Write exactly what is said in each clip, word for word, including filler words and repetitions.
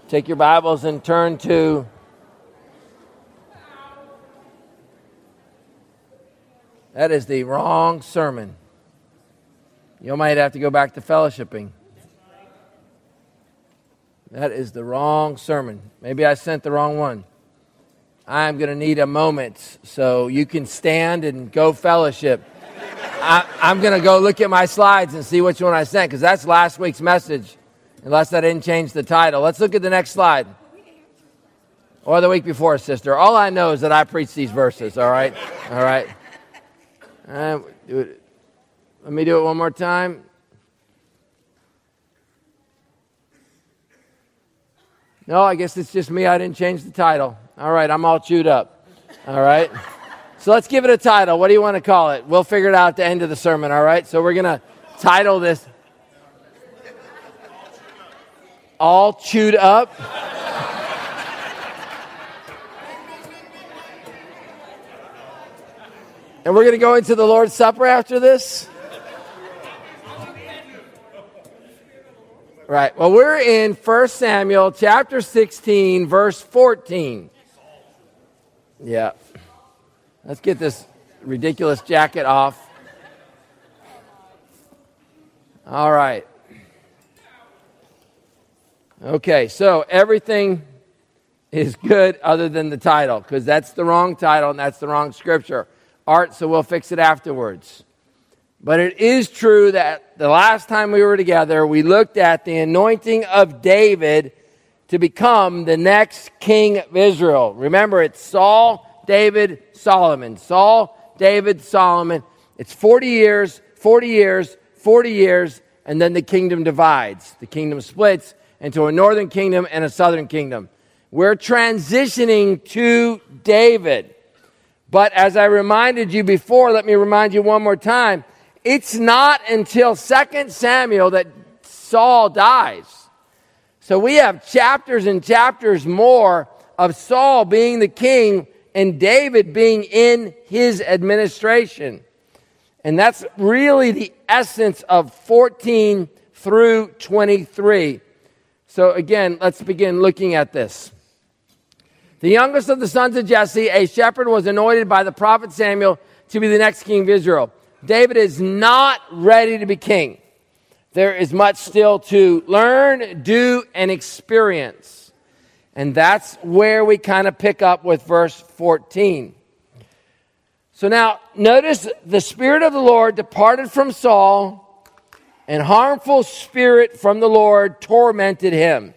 Take your Bibles and turn to that is the wrong sermon. You might have to go back to fellowshipping. That is the wrong sermon. Maybe I sent the wrong one. I'm going to need a moment so you can stand and go fellowship. I, I'm going to go look at my slides and see which one I sent, because that's last week's message, unless I didn't change the title. Let's look at the next slide. Or the week before, sister. All I know is that I preach these verses, all right? All right. Uh, do it. Let me do it one more time. No, I guess it's just me. I didn't change the title. All right, I'm all chewed up. All right. So let's give it a title. What do you want to call it? We'll figure it out at the end of the sermon, all right? So we're going to title this All Chewed Up. And we're going to go into the Lord's Supper after this. Right. Well, we're in First Samuel chapter sixteen, verse fourteen. Yeah. Let's get this ridiculous jacket off. All right. Okay, so everything is good other than the title, because that's the wrong title and that's the wrong scripture. Art, so we'll fix it afterwards. But it is true that the last time we were together, we looked at the anointing of David to become the next king of Israel. Remember, it's Saul, David, Solomon. Saul, David, Solomon. It's forty years, forty years, forty years, and then the kingdom divides. The kingdom splits into a northern kingdom and a southern kingdom. We're transitioning to David. But as I reminded you before, let me remind you one more time, it's not until Second Samuel that Saul dies. So we have chapters and chapters more of Saul being the king and David being in his administration. And that's really the essence of fourteen through twenty-three. So again, let's begin looking at this. The youngest of the sons of Jesse, a shepherd, was anointed by the prophet Samuel to be the next king of Israel. David is not ready to be king. There is much still to learn, do, and experience. And that's where we kind of pick up with verse fourteen. So now, notice the Spirit of the Lord departed from Saul, and harmful spirit from the Lord tormented him.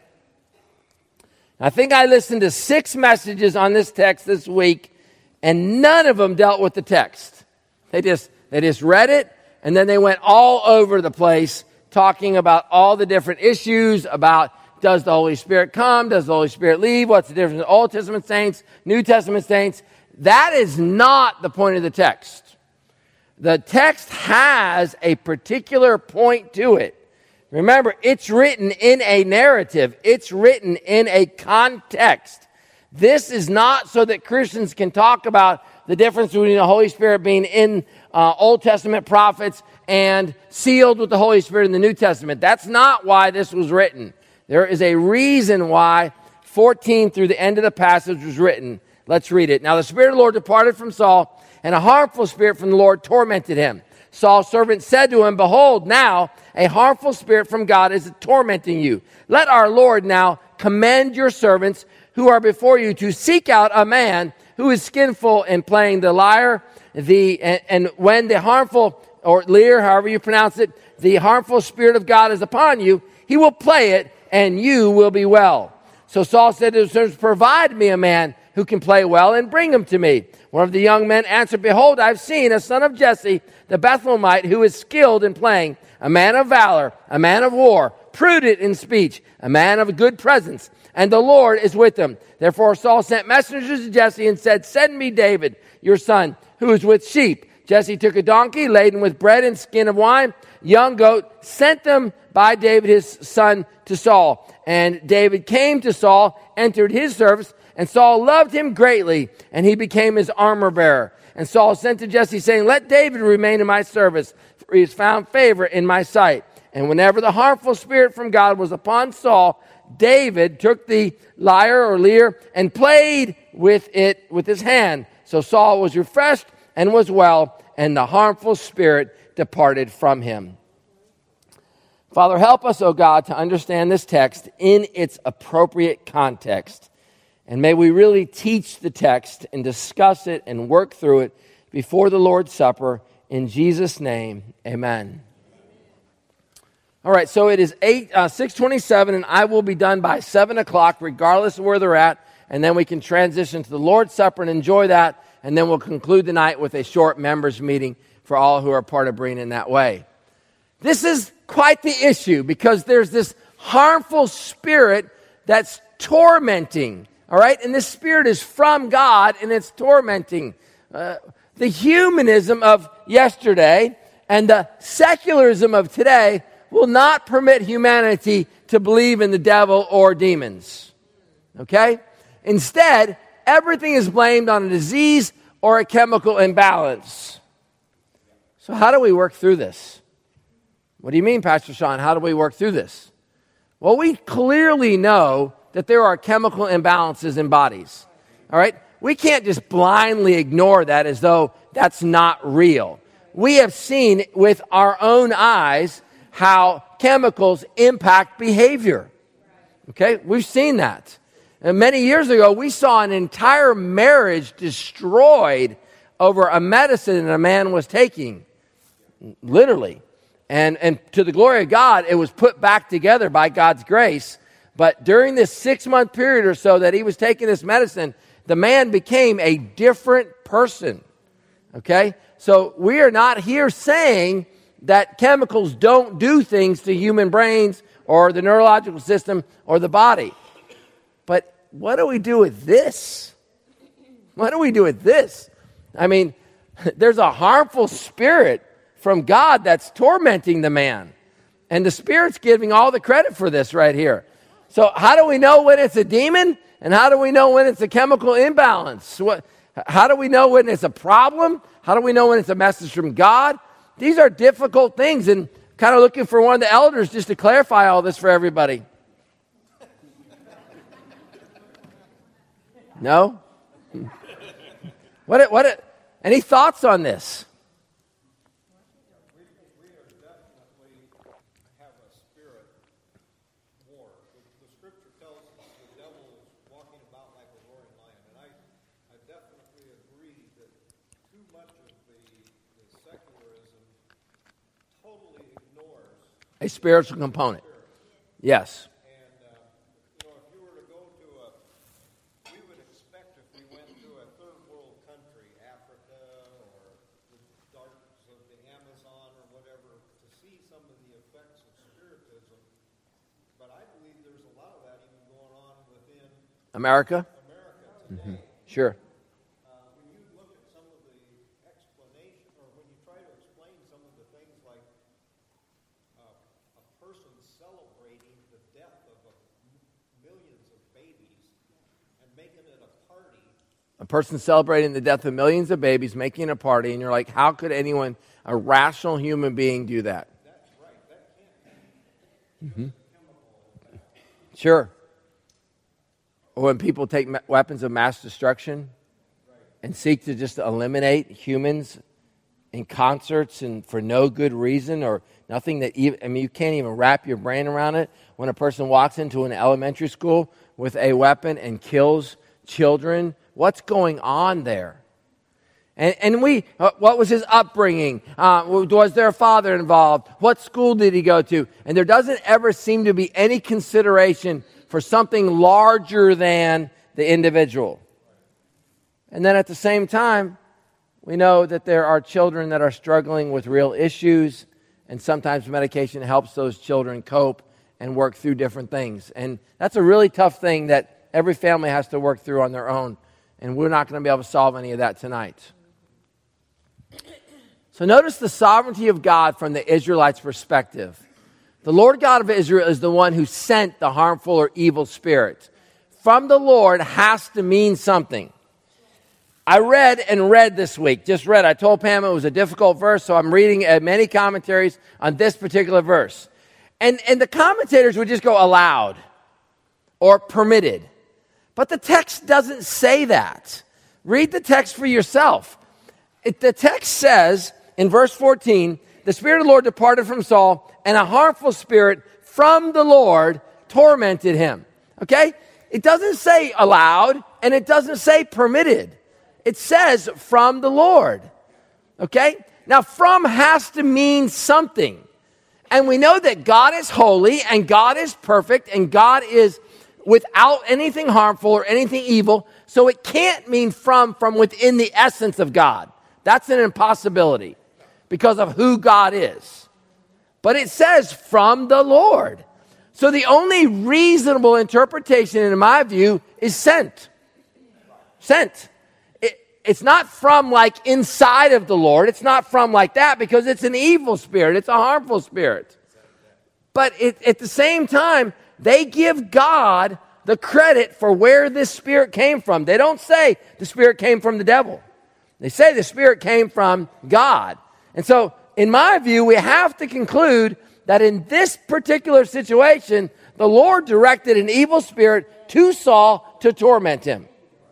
I think I listened to six messages on this text this week, and none of them dealt with the text. They just they just read it, and then they went all over the place talking about all the different issues about, does the Holy Spirit come? Does the Holy Spirit leave? What's the difference in Old Testament saints, New Testament saints? That is not the point of the text. The text has a particular point to it. Remember, it's written in a narrative. It's written in a context. This is not so that Christians can talk about the difference between the Holy Spirit being in uh, Old Testament prophets and sealed with the Holy Spirit in the New Testament. That's not why this was written. There is a reason why fourteen through the end of the passage was written. Let's read it. Now the Spirit of the Lord departed from Saul, and a harmful spirit from the Lord tormented him. Saul's servant said to him, behold, now a harmful spirit from God is tormenting you. Let our Lord now commend your servants who are before you to seek out a man who is skillful in playing the lyre, the and, and when the harmful, or lyre, however you pronounce it, the harmful spirit of God is upon you, he will play it, and you will be well. So Saul said to his servants, provide me a man who can play well, and bring him to me. One of the young men answered, behold, I've seen a son of Jesse, the Bethlehemite, who is skilled in playing, a man of valor, a man of war, prudent in speech, a man of good presence, and the Lord is with him. Therefore Saul sent messengers to Jesse and said, send me David, your son, who is with sheep. Jesse took a donkey laden with bread and skin of wine, young goat, sent them by David his son to Saul. And David came to Saul, entered his service, and Saul loved him greatly, and he became his armor bearer. And Saul sent to Jesse, saying, let David remain in my service, for he has found favor in my sight. And whenever the harmful spirit from God was upon Saul, David took the lyre or lyre and played with it with his hand. So Saul was refreshed and was well, and the harmful spirit departed from him. Father, help us, O God, to understand this text in its appropriate context. And may we really teach the text and discuss it and work through it before the Lord's Supper. In Jesus' name, amen. All right, so it is eight uh, six twenty-seven, and I will be done by seven o'clock, regardless of where they're at. And then we can transition to the Lord's Supper and enjoy that. And then we'll conclude the night with a short members meeting for all who are part of Breen in that way. This is quite the issue because there's this harmful spirit that's tormenting. All right, and this spirit is from God, and it's tormenting. Uh, the humanism of yesterday and the secularism of today will not permit humanity to believe in the devil or demons. Okay? Instead, everything is blamed on a disease or a chemical imbalance. So how do we work through this? What do you mean, Pastor Sean? How do we work through this? Well, we clearly know that there are chemical imbalances in bodies. All right? We can't just blindly ignore that as though that's not real. We have seen with our own eyes how chemicals impact behavior. Okay? We've seen that. And many years ago, we saw an entire marriage destroyed over a medicine that a man was taking. Literally. And, and to the glory of God, it was put back together by God's grace. But during this six-month period or so that he was taking this medicine, the man became a different person. Okay? So we are not here saying that chemicals don't do things to human brains or the neurological system or the body. But what do we do with this? What do we do with this? I mean, there's a harmful spirit from God that's tormenting the man. And the Spirit's giving all the credit for this right here. So how do we know when it's a demon? And how do we know when it's a chemical imbalance? What, how do we know when it's a problem? How do we know when it's a message from God? These are difficult things, and kind of looking for one of the elders just to clarify all this for everybody. No? What? What? Any thoughts on this? A spiritual component. Yes. And, uh, you know, if you were to go to a, we would expect if we went to a third world country, Africa or the darks of the Amazon or whatever, to see some of the effects of spiritism. But I believe there's a lot of that even going on within America? America today. Mm-hmm. Sure. Uh, when you look at some of the explanation, or when you try to explain some of the things like person celebrating the death of a, millions of babies and making it a party. A person celebrating the death of millions of babies, making a party, and you're like, how could anyone, a rational human being, do that? That's right. That can't be. Mm-hmm. Sure. Or when people take ma- weapons of mass destruction Right. and seek to just eliminate humans in concerts and for no good reason or nothing that even, I mean, you can't even wrap your brain around it. When a person walks into an elementary school with a weapon and kills children, what's going on there? And, and we, uh, what was his upbringing? Uh, was there a father involved? What school did he go to? And there doesn't ever seem to be any consideration for something larger than the individual. And then at the same time, we know that there are children that are struggling with real issues, and sometimes medication helps those children cope and work through different things. And that's a really tough thing that every family has to work through on their own, and we're not going to be able to solve any of that tonight. So notice the sovereignty of God from the Israelites' perspective. The Lord God of Israel is the one who sent the harmful or evil spirit. From the Lord has to mean something. I read and read this week, just read. I told Pam it was a difficult verse, so I'm reading uh, many commentaries on this particular verse. And, and the commentators would just go aloud. or permitted. But the text doesn't say that. Read the text for yourself. It, the text says in verse fourteen, the Spirit of the Lord departed from Saul, and a harmful spirit from the Lord tormented him. Okay? It doesn't say allowed, and it doesn't say permitted. It says from the Lord. Okay? Now, from has to mean something. And we know that God is holy, and God is perfect, and God is without anything harmful or anything evil. So it can't mean from, from within the essence of God. That's an impossibility because of who God is. But it says from the Lord. So the only reasonable interpretation, in my view, is sent. Sent. It, it's not from like inside of the Lord. It's not from like that because it's an evil spirit. It's a harmful spirit. But it, at the same time, they give God the credit for where this spirit came from. They don't say the spirit came from the devil. They say the spirit came from God. And so, in my view, we have to conclude that in this particular situation, the Lord directed an evil spirit to Saul to torment him.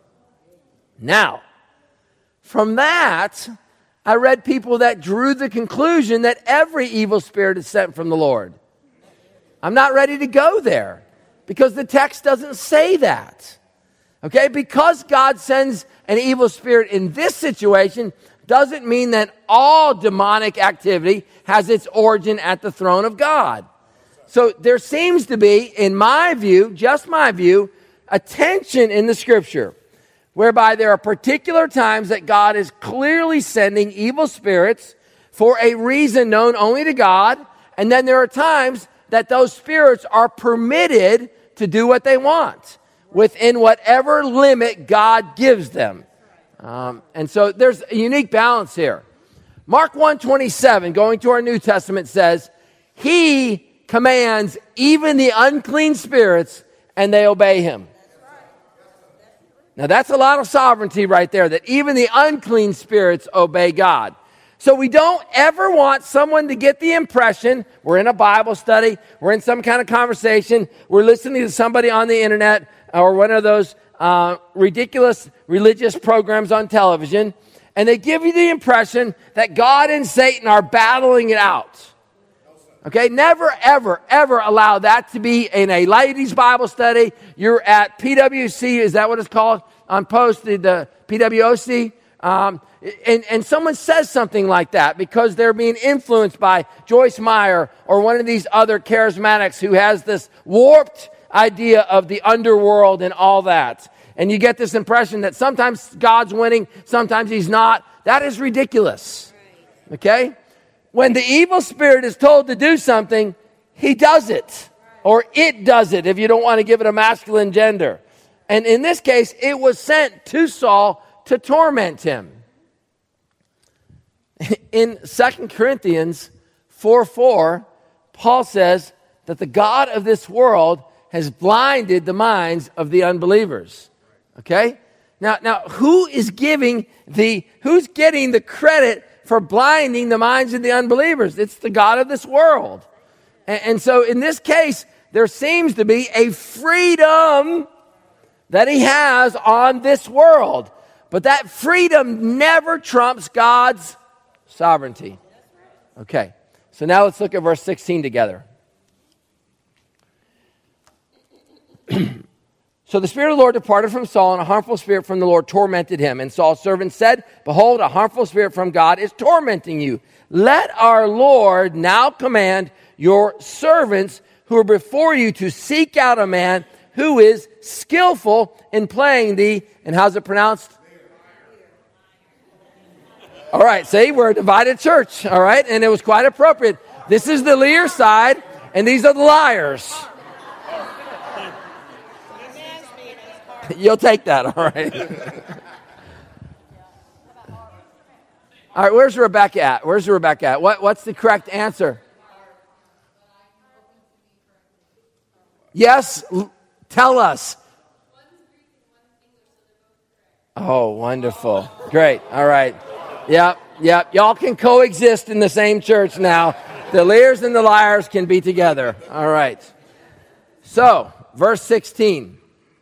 Now, from that, I read people that drew the conclusion that every evil spirit is sent from the Lord. I'm not ready to go there because the text doesn't say that. Okay, because God sends an evil spirit in this situation doesn't mean that all demonic activity has its origin at the throne of God. So there seems to be, in my view, just my view, a tension in the scripture whereby there are particular times that God is clearly sending evil spirits for a reason known only to God, and then there are times that those spirits are permitted to do what they want within whatever limit God gives them. Um, and so there's a unique balance here. Mark one twenty-seven, going to our New Testament, says, He commands even the unclean spirits, and they obey Him. Now that's a lot of sovereignty right there, that even the unclean spirits obey God. So we don't ever want someone to get the impression, we're in a Bible study, we're in some kind of conversation, we're listening to somebody on the internet, or one of those uh, ridiculous religious programs on television, and they give you the impression that God and Satan are battling it out. Okay, never, ever, ever allow that to be in a ladies' Bible study. You're at P W C, is that what it's called? On post, the, the P W O C. Um, and, and someone says something like that because they're being influenced by Joyce Meyer or one of these other charismatics who has this warped idea of the underworld and all that. And you get this impression that sometimes God's winning, sometimes He's not. That is ridiculous. Okay? When the evil spirit is told to do something, he does it. Or it does it, if you don't want to give it a masculine gender. And in this case, it was sent to Saul to torment him. In Second Corinthians four four, Paul says that the God of this world has blinded the minds of the unbelievers. Okay? Now, now who is giving the, who's getting the credit for blinding the minds of the unbelievers? It's the God of this world. And, and so in this case, there seems to be a freedom that He has on this world. But that freedom never trumps God's sovereignty. Okay, so now let's look at verse sixteen together. So the Spirit of the Lord departed from Saul, and a harmful spirit from the Lord tormented him. And Saul's servant said, Behold, a harmful spirit from God is tormenting you. Let our Lord now command your servants who are before you to seek out a man who is skillful in playing the, and how's it pronounced? All right, see, we're a divided church, all right? And it was quite appropriate. This is the Lear side, and these are the liars. You'll take that, all right? All right, where's Rebecca at? Where's Rebecca at? What, what's the correct answer? Yes, l- tell us. Oh, wonderful. Great, all right. Yep, yep. Y'all can coexist in the same church now. The Lears and the liars can be together. All right. So, verse sixteen.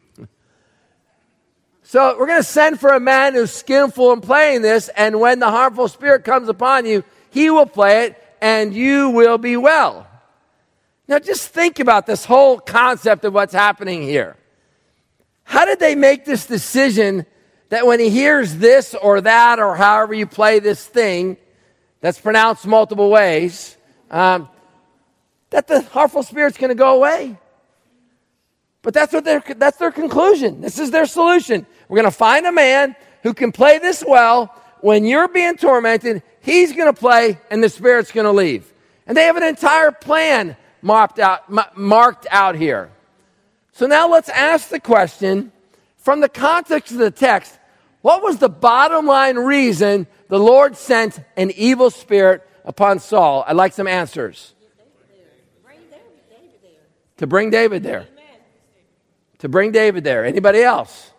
So we're going to send for a man who's skillful in playing this, and when the harmful spirit comes upon you, he will play it, and you will be well. Now just think about this whole concept of what's happening here. How did they make this decision that when he hears this or that, or however you play this thing that's pronounced multiple ways, um, that the harmful spirit's going to go away? But that's what their that's their conclusion. This is their solution. We're going to find a man who can play this well. When you're being tormented, he's going to play, and the spirit's going to leave. And they have an entire plan marked out, marked out here. So now let's ask the question, from the context of the text, what was the bottom line reason the Lord sent an evil spirit upon Saul? I'd like some answers. To bring David there. To bring David there. Anybody else?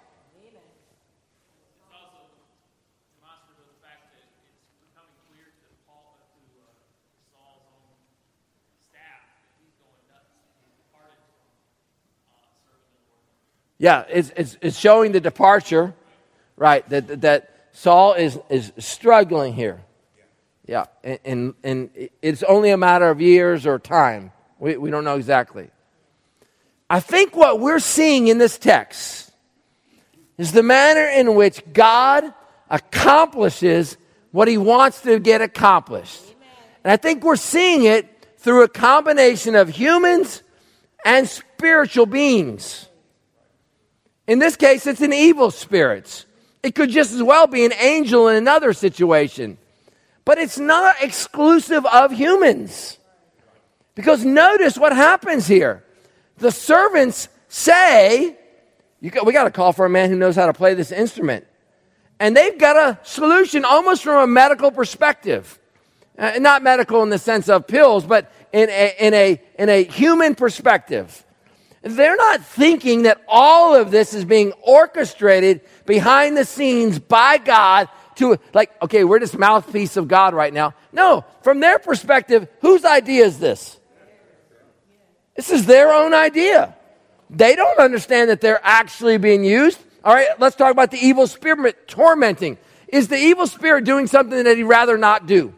Yeah, it's, it's, it's showing the departure, right, that, that Saul is, is struggling here. Yeah, and, and, and it's only a matter of years or time. We, we don't know exactly. I think what we're seeing in this text is the manner in which God accomplishes what he wants to get accomplished. And I think we're seeing it through a combination of humans and spiritual beings. In this case, it's an evil spirit. It could just as well be an angel in another situation. But it's not exclusive of humans. Because notice what happens here. The servants say, you got, we got to call for a man who knows how to play this instrument. And they've got a solution almost from a medical perspective. Uh, not medical in the sense of pills, but in a, in a, in a human perspective. They're not thinking that all of this is being orchestrated behind the scenes by God to, like, okay, we're this mouthpiece of God right now. No, from their perspective, whose idea is this? This is their own idea. They don't understand that they're actually being used. All right, let's talk about the evil spirit tormenting. Is the evil spirit doing something that he'd rather not do?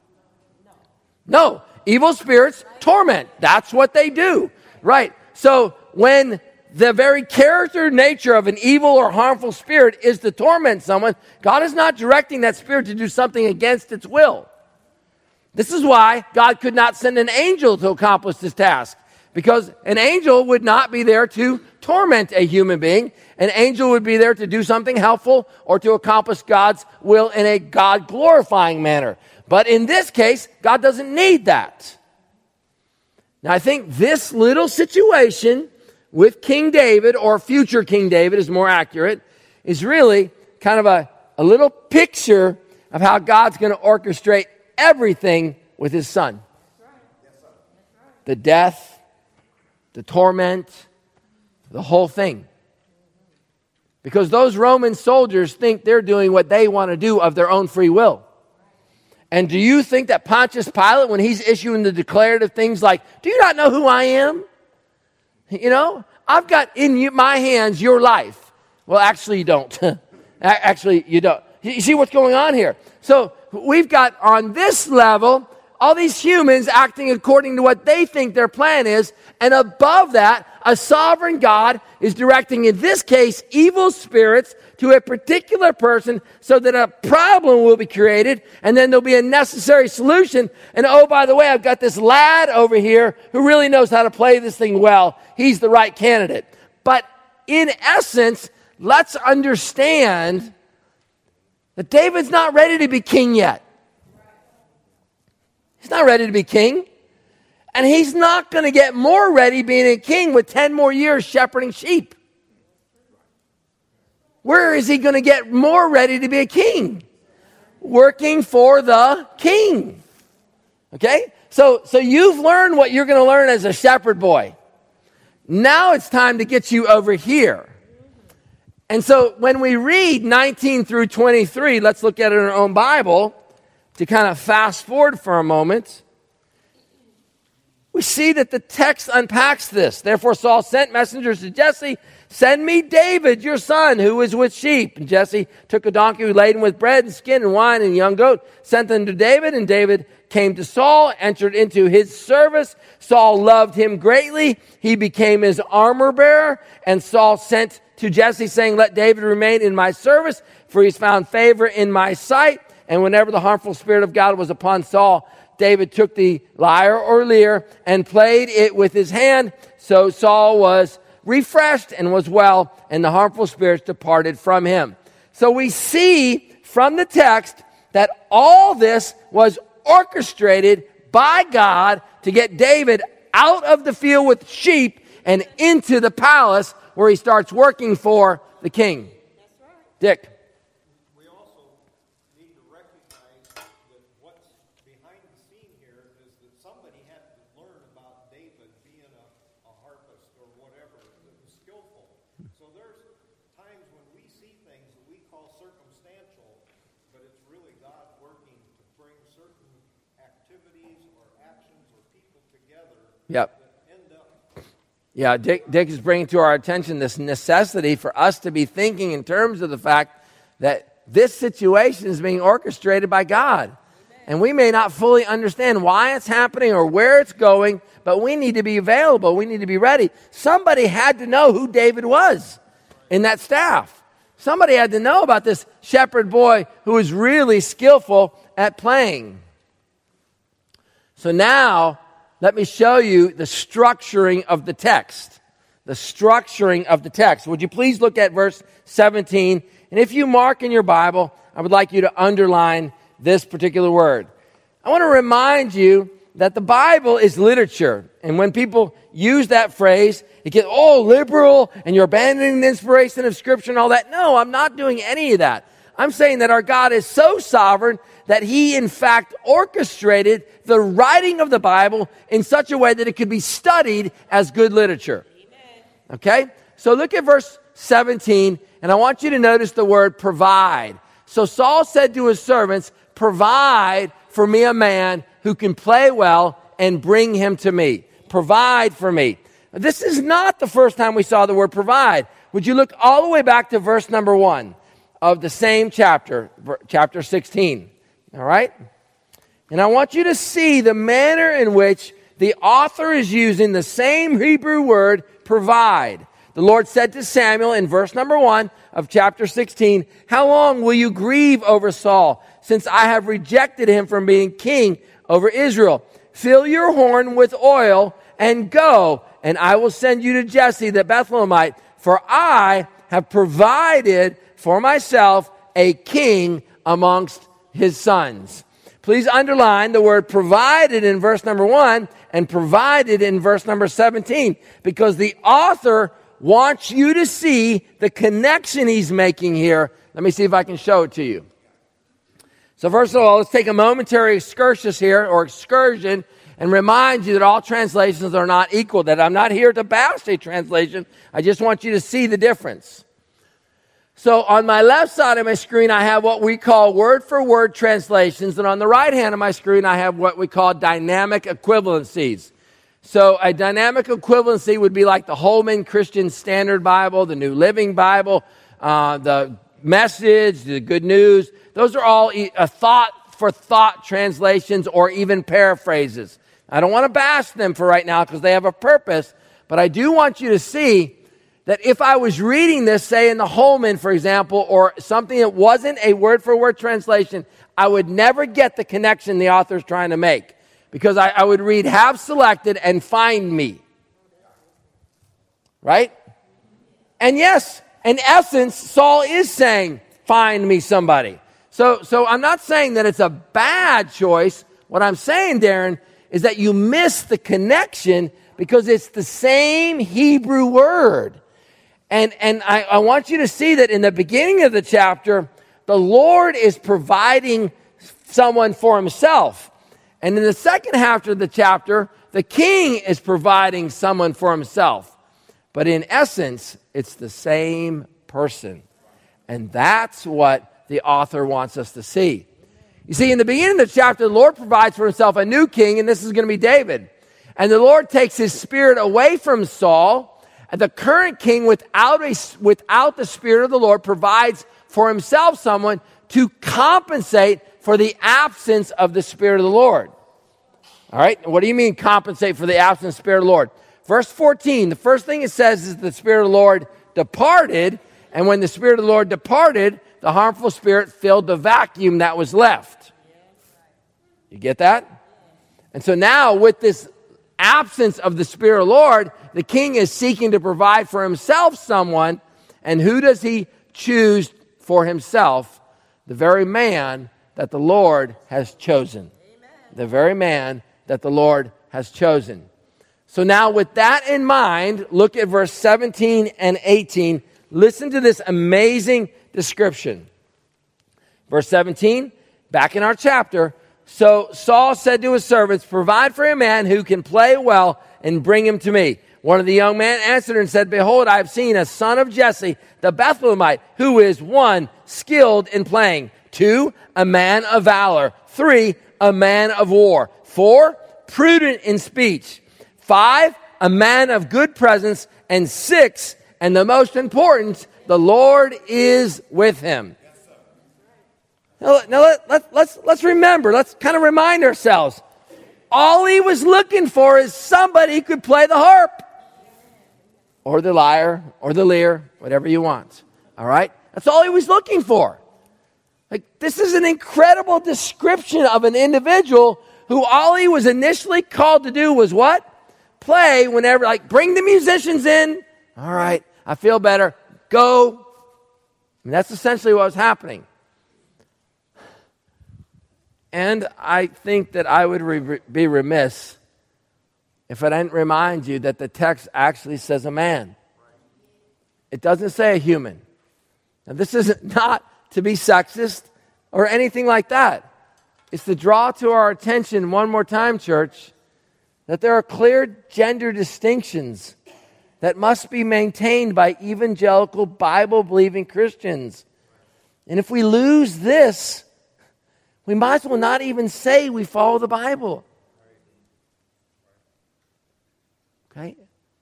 No. Evil spirits torment. That's what they do. Right. So when the very character nature of an evil or harmful spirit is to torment someone, God is not directing that spirit to do something against its will. This is why God could not send an angel to accomplish this task. Because an angel would not be there to torment a human being. An angel would be there to do something helpful or to accomplish God's will in a God-glorifying manner. But in this case, God doesn't need that. Now, I think this little situation with King David, or future King David is more accurate, is really kind of a, a little picture of how God's going to orchestrate everything with his son. The death, the torment, the whole thing. Because those Roman soldiers think they're doing what they want to do of their own free will. And do you think that Pontius Pilate, when he's issuing the declarative things like, do you not know who I am? You know, I've got in you, my hands your life. Well, actually you don't. Actually you don't. You see what's going on here? So we've got on this level all these humans acting according to what they think their plan is. And above that, a sovereign God is directing, in this case, evil spirits to a particular person so that a problem will be created and then there'll be a necessary solution. And oh, by the way, I've got this lad over here who really knows how to play this thing well. He's the right candidate. But in essence, let's understand that David's not ready to be king yet. He's not ready to be king. And he's not going to get more ready being a king with ten more years shepherding sheep. Where is he going to get more ready to be a king? Working for the king. Okay? So, so you've learned what you're going to learn as a shepherd boy. Now it's time to get you over here. And so when we read nineteen through twenty-three, let's look at it in our own Bible to kind of fast forward for a moment. We see that the text unpacks this. Therefore Saul sent messengers to Jesse, send me David, your son, who is with sheep. And Jesse took a donkey laden with bread and skin and wine and a young goat, sent them to David, and David came to Saul, entered into his service. Saul loved him greatly. He became his armor bearer, and Saul sent to Jesse, saying, let David remain in my service, for he's found favor in my sight. And whenever the harmful spirit of God was upon Saul, David took the lyre or lyre and played it with his hand. So Saul was refreshed and was well, and the harmful spirits departed from him. So we see from the text that all this was orchestrated by God to get David out of the field with sheep and into the palace where he starts working for the king. That's right. Dick. We also need to recognize that what's behind the scene here is that somebody had to learn about David being a, a harpist or whatever that was skillful. So there's times when we see things that we call circumstantial, but it's really God working to bring certain activities or actions or people together. Yep. that end up. Yeah, Dick, Dick is bringing to our attention this necessity for us to be thinking in terms of the fact that this situation is being orchestrated by God. Amen. And we may not fully understand why it's happening or where it's going, but we need to be available. We need to be ready. Somebody had to know who David was in that staff. Somebody had to know about this shepherd boy who was really skillful at playing. So now, let me show you the structuring of the text. The structuring of the text. Would you please look at verse seventeen? And if you mark in your Bible, I would like you to underline this particular word. I want to remind you that the Bible is literature. And when people use that phrase, it gets, oh, liberal, and you're abandoning the inspiration of Scripture and all that. No, I'm not doing any of that. I'm saying that our God is so sovereign that He, in fact, orchestrated the writing of the Bible in such a way that it could be studied as good literature. Amen. Okay? So look at verse seventeen, and I want you to notice the word provide. So Saul said to his servants, provide for me a man who can play well and bring him to me. Provide for me. This is not the first time we saw the word provide. Would you look all the way back to verse number one of the same chapter, chapter sixteen. All right? And I want you to see the manner in which the author is using the same Hebrew word, provide. The Lord said to Samuel in verse number one of chapter sixteen, how long will you grieve over Saul, since I have rejected him from being king over Israel? Fill your horn with oil and go, and I will send you to Jesse the Bethlehemite, for I have provided for myself a king amongst his sons. Please underline the word provided in verse number one and provided in verse number seventeen, because the author wants you to see the connection he's making here. Let me see if I can show it to you. So first of all, let's take a momentary excursus here, or excursion, and remind you that all translations are not equal, that I'm not here to bash a translation. I just want you to see the difference. So on my left side of my screen, I have what we call word-for-word translations, and on the right hand of my screen, I have what we call dynamic equivalencies. So a dynamic equivalency would be like the Holman Christian Standard Bible, the New Living Bible, uh, the Message, the Good News. Those are all a thought-for-thought translations or even paraphrases. I don't want to bash them for right now because they have a purpose, but I do want you to see that if I was reading this, say in the Holman, for example, or something that wasn't a word-for-word translation, I would never get the connection the author's trying to make. Because I, I would read, have selected and find me. Right? And yes, in essence, Saul is saying, find me somebody. So, so I'm not saying that it's a bad choice. What I'm saying, Darren, is that you miss the connection because it's the same Hebrew word. And, and I, I want you to see that in the beginning of the chapter, the Lord is providing someone for himself. And in the second half of the chapter, the king is providing someone for himself. But in essence, it's the same person. And that's what the author wants us to see. You see, in the beginning of the chapter, the Lord provides for himself a new king, and this is going to be David. And the Lord takes his spirit away from Saul, and the current king, without, a, without the spirit of the Lord, provides for himself someone to compensate for the absence of the spirit of the Lord. All right, what do you mean compensate for the absence of the spirit of the Lord? Verse fourteen, the first thing it says is the spirit of the Lord departed, and when the spirit of the Lord departed, the harmful spirit filled the vacuum that was left. You get that? And so now with this absence of the spirit of the Lord, the king is seeking to provide for himself someone, and who does he choose for himself? The very man that the Lord has chosen. Amen. The very man that the Lord has chosen. So now with that in mind, look at verse seventeen and eighteen. Listen to this amazing description. Verse seventeen, back in our chapter. So Saul said to his servants, provide for a man who can play well and bring him to me. One of the young men answered and said, behold, I have seen a son of Jesse, the Bethlehemite, who is one, skilled in playing, two, a man of valor, three, a man of war, four, prudent in speech, five, a man of good presence, and six, and the most important, the Lord is with him. Now, now let, let, let's, let's remember, let's kind of remind ourselves. All he was looking for is somebody who could play the harp. Or the lyre, or the lyre, whatever you want. All right? That's all he was looking for. Like, this is an incredible description of an individual who all he was initially called to do was what? Play whenever, like, bring the musicians in. All right, I feel better. Go. I mean, that's essentially what was happening. And I think that I would re- be remiss if I didn't remind you that the text actually says a man. It doesn't say a human. Now, this isn't not to be sexist or anything like that. It's to draw to our attention one more time, church, that there are clear gender distinctions that must be maintained by evangelical Bible-believing Christians. And if we lose this, we might as well not even say we follow the Bible. Okay?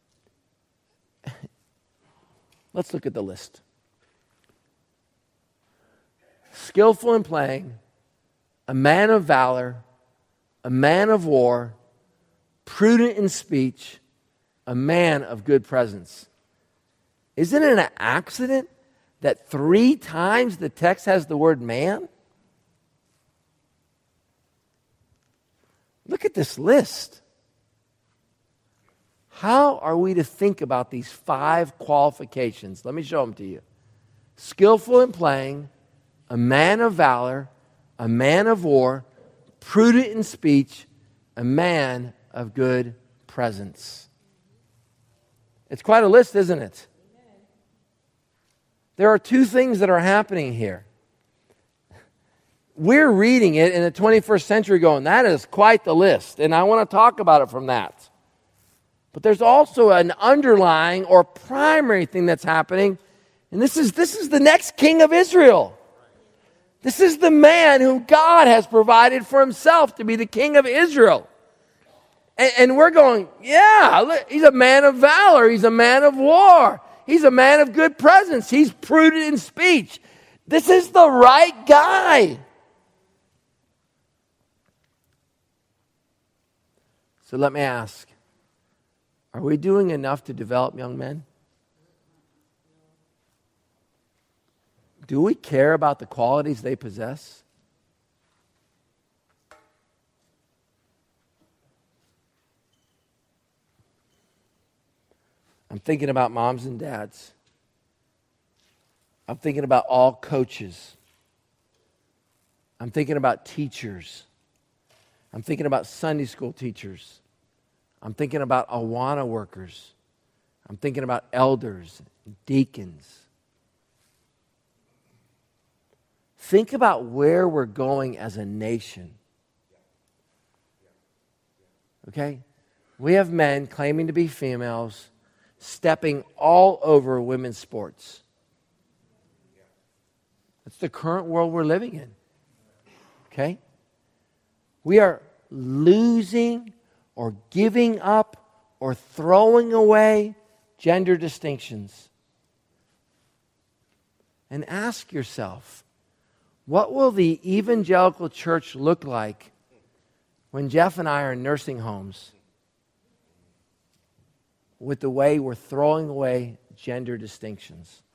Let's look at the list. Skillful in playing, a man of valor, a man of war, prudent in speech, a man of good presence. Isn't it an accident that three times the text has the word man? Look at this list. How are we to think about these five qualifications? Let me show them to you. Skillful in playing, a man of valor, a man of war, prudent in speech, a man of good presence. It's quite a list, isn't it? There are two things that are happening here. We're reading it in the twenty-first century going, that is quite the list, and I want to talk about it from that. But there's also an underlying or primary thing that's happening, and this is this is the next king of Israel. This is the man whom God has provided for himself to be the king of Israel. And, and we're going, yeah, he's a man of valor. He's a man of war. He's a man of good presence. He's prudent in speech. This is the right guy. So let me ask, are we doing enough to develop young men? Do we care about the qualities they possess? I'm thinking about moms and dads. I'm thinking about all coaches. I'm thinking about teachers. I'm thinking about Sunday school teachers. I'm thinking about Awana workers. I'm thinking about elders, deacons. Think about where we're going as a nation. Okay? We have men claiming to be females stepping all over women's sports. That's the current world we're living in. Okay? We are losing or giving up or throwing away gender distinctions. And ask yourself, what will the evangelical church look like when Jeff and I are in nursing homes with the way we're throwing away gender distinctions?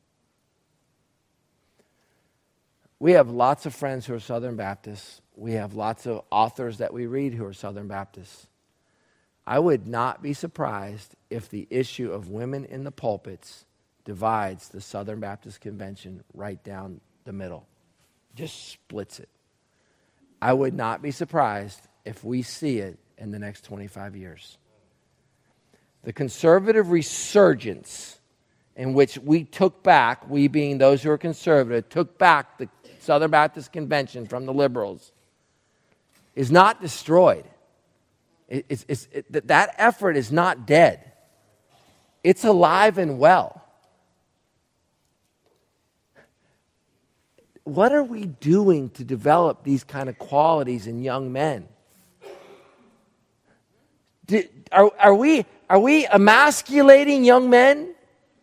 We have lots of friends who are Southern Baptists. We have lots of authors that we read who are Southern Baptists. I would not be surprised if the issue of women in the pulpits divides the Southern Baptist Convention right down the middle. Just splits it. I would not be surprised if we see it in the next twenty-five years. The conservative resurgence in which we took back, we being those who are conservative, took back the Southern Baptist Convention from the liberals, is not destroyed. It, it's, it's, it, that effort is not dead. It's alive and well. What are we doing to develop these kind of qualities in young men? Do, are, are we are we emasculating young men?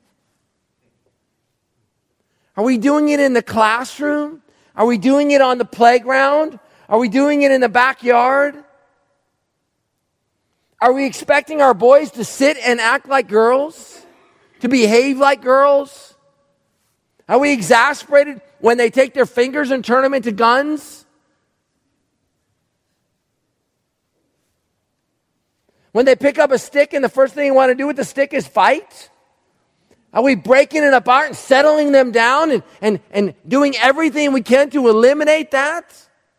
Are we doing it in the classroom? Are we doing it on the playground? Are we doing it in the backyard? Are we expecting our boys to sit and act like girls? To behave like girls? Are we exasperated when they take their fingers and turn them into guns? When they pick up a stick and the first thing you want to do with the stick is fight? Are we breaking it apart and settling them down and, and, and doing everything we can to eliminate that?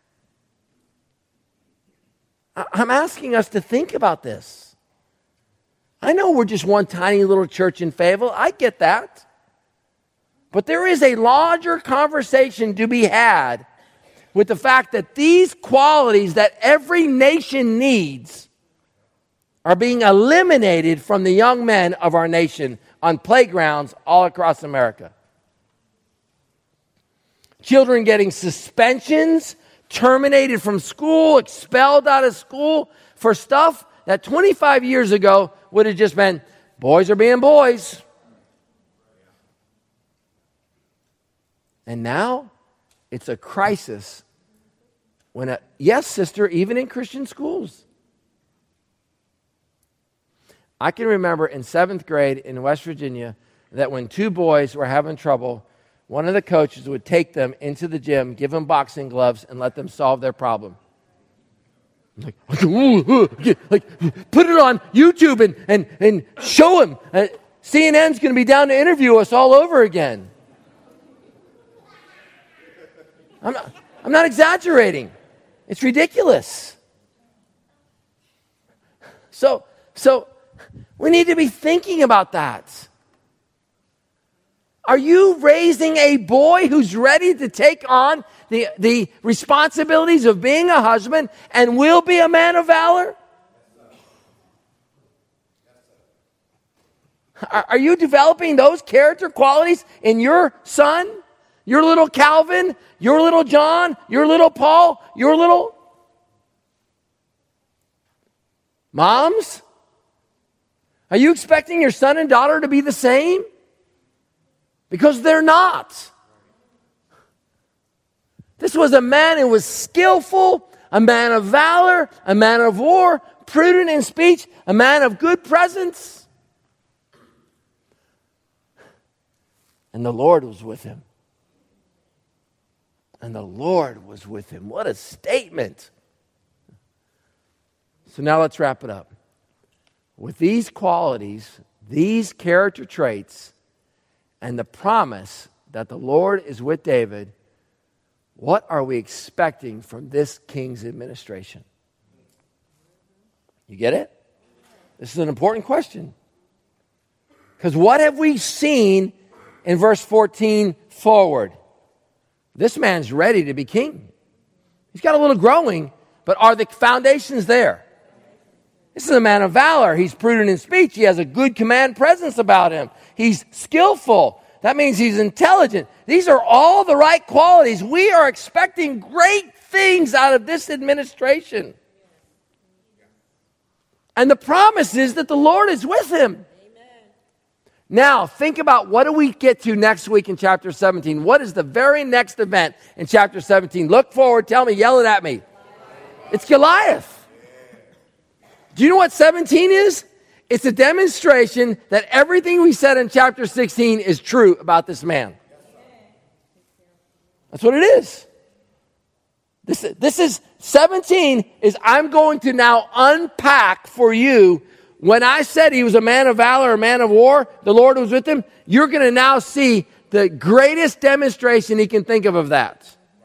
I'm asking us to think about this. I know we're just one tiny little church in Fayetteville. I get that. But there is a larger conversation to be had with the fact that these qualities that every nation needs are being eliminated from the young men of our nation on playgrounds all across America. Children getting suspensions, terminated from school, expelled out of school for stuff that twenty-five years ago would have just been, boys are being boys. And now it's a crisis when, a, yes, sister, even in Christian schools. I can remember in seventh grade in West Virginia that when two boys were having trouble, one of the coaches would take them into the gym, give them boxing gloves, and let them solve their problem. Like, like put it on YouTube and, and, and show them. Uh, C N N's going to be down to interview us all over again. I'm not, I'm not exaggerating. It's ridiculous. So, so we need to be thinking about that. Are you raising a boy who's ready to take on the, the responsibilities of being a husband and will be a man of valor? Are, are you developing those character qualities in your son? Your little Calvin, your little John, your little Paul, your little moms? Are you expecting your son and daughter to be the same? Because they're not. This was a man who was skillful, a man of valor, a man of war, prudent in speech, a man of good presence. And the Lord was with him. And the Lord was with him. What a statement. So now let's wrap it up. With these qualities, these character traits, and the promise that the Lord is with David, what are we expecting from this king's administration? You get it? This is an important question. Because what have we seen in verse fourteen forward? This man's ready to be king. He's got a little growing, but are the foundations there? This is a man of valor. He's prudent in speech. He has a good command presence about him. He's skillful. That means he's intelligent. These are all the right qualities. We are expecting great things out of this administration. And the promise is that the Lord is with him. Now, think about what do we get to next week in chapter seventeen? What is the very next event in chapter seventeen? Look forward, tell me, yell it at me. It's Goliath. Do you know what seventeen is? It's a demonstration that everything we said in chapter sixteen is true about this man. That's what it is. This, this is, seventeen is I'm going to now unpack for you. When I said he was a man of valor, a man of war, the Lord was with him, you're going to now see the greatest demonstration he can think of of that.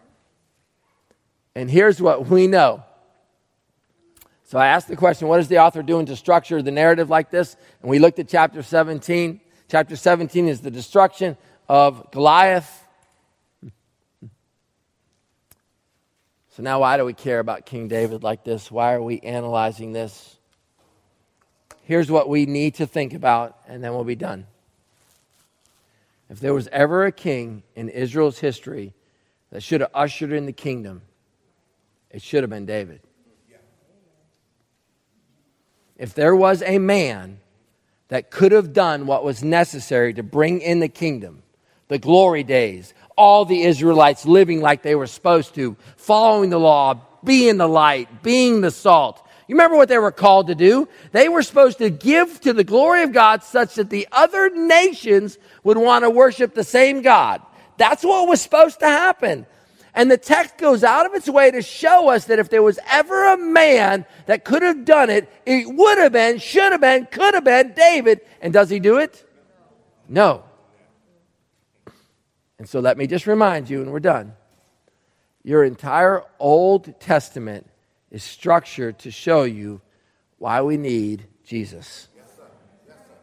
And here's what we know. So I asked the question, what is the author doing to structure the narrative like this? And we looked at chapter seventeen. Chapter seventeen is the destruction of Goliath. So now why do we care about King David like this? Why are we analyzing this? Here's what we need to think about, and then we'll be done. If there was ever a king in Israel's history that should have ushered in the kingdom, it should have been David. If there was a man that could have done what was necessary to bring in the kingdom, the glory days, all the Israelites living like they were supposed to, following the law, being the light, being the salt. You remember what they were called to do? They were supposed to give to the glory of God such that the other nations would want to worship the same God. That's what was supposed to happen. And the text goes out of its way to show us that if there was ever a man that could have done it, it would have been, should have been, could have been David. And does he do it? No. And so let me just remind you, and we're done. Your entire Old Testament is structured to show you why we need Jesus. Yes, sir. Yes, sir.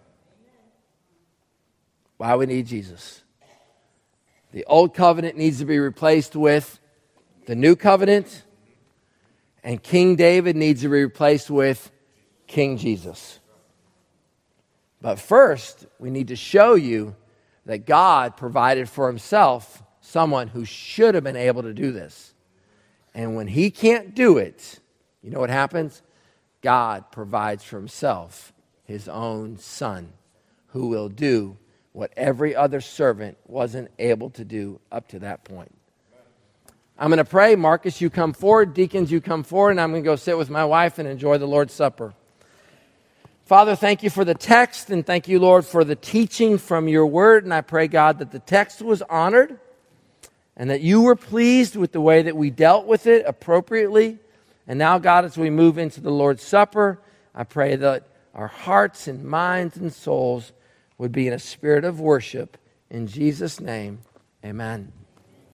Why we need Jesus. The old covenant needs to be replaced with the new covenant, and King David needs to be replaced with King Jesus. But first, we need to show you that God provided for himself someone who should have been able to do this. And when he can't do it, you know what happens? God provides for himself his own son, who will do what every other servant wasn't able to do up to that point. I'm going to pray. Marcus, you come forward. Deacons, you come forward. And I'm going to go sit with my wife and enjoy the Lord's Supper. Father, thank you for the text. And thank you, Lord, for the teaching from your word. And I pray, God, that the text was honored and that you were pleased with the way that we dealt with it appropriately. And now, God, as we move into the Lord's Supper, I pray that our hearts and minds and souls would be in a spirit of worship. In Jesus' name, amen.